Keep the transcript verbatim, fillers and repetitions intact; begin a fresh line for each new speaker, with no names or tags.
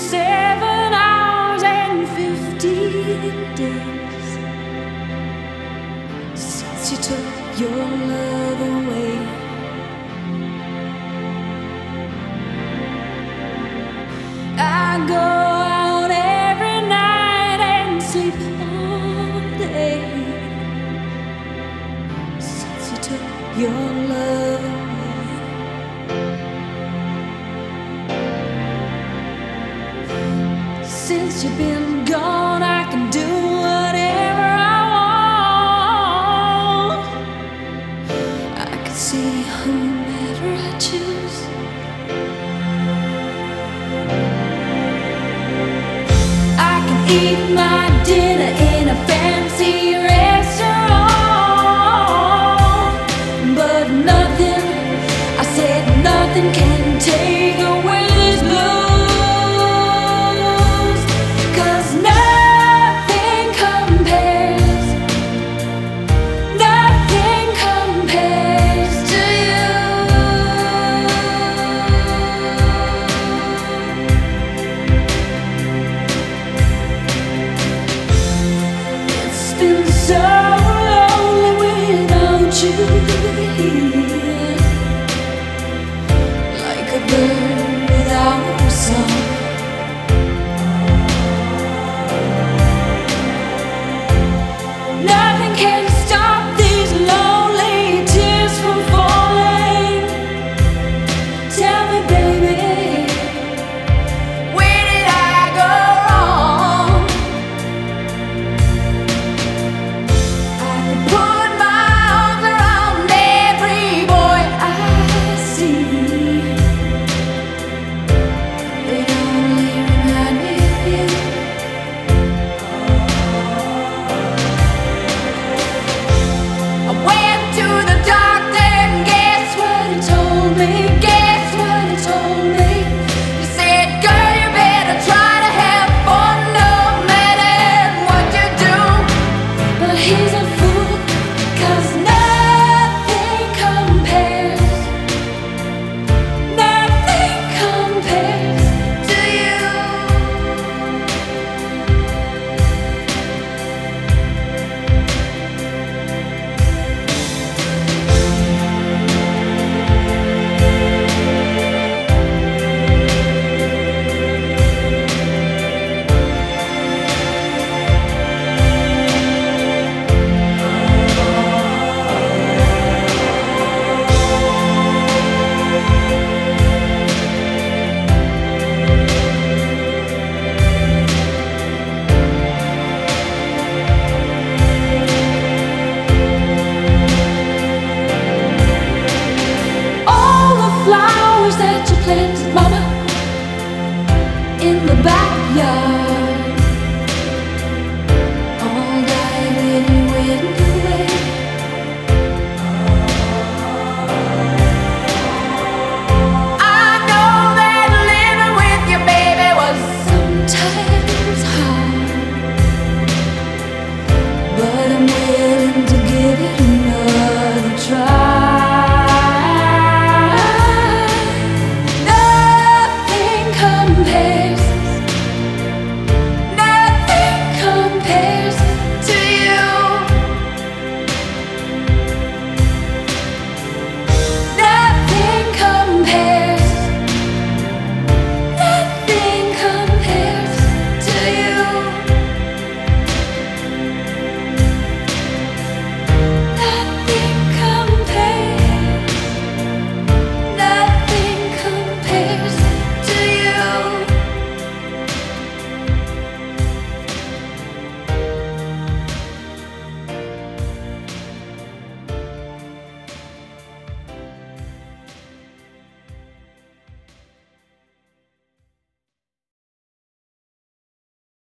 seven hours and fifteen days since you took your love away. I go out every night and sleep all day since you took your love away. Since you've been gone, I can do whatever I want. I can see whomever I choose. I can eat my dinner in a fancy restaurant, but nothing, I said nothing can take away this blues. So